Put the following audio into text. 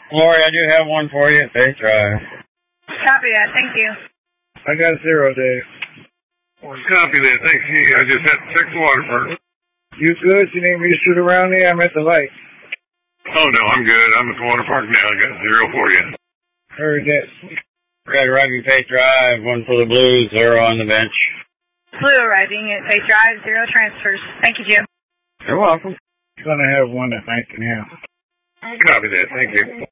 Lori, I do have one for you at Faith Drive. Copy that. Thank you. I got 0, Dave. Copy that. Thank you. I just had to check the water first. You good? You need me to shoot around there? I'm at the light. Oh, no, I'm good. I'm at the water park now. I got 0 for you. Heard that. Red arriving Faith Drive, 1 for the Blues, 0 on the bench. Blue arriving at Faith Drive, 0 transfers. Thank you, Jim. You're welcome. Gonna have one at 19 now. Copy that. Thank you.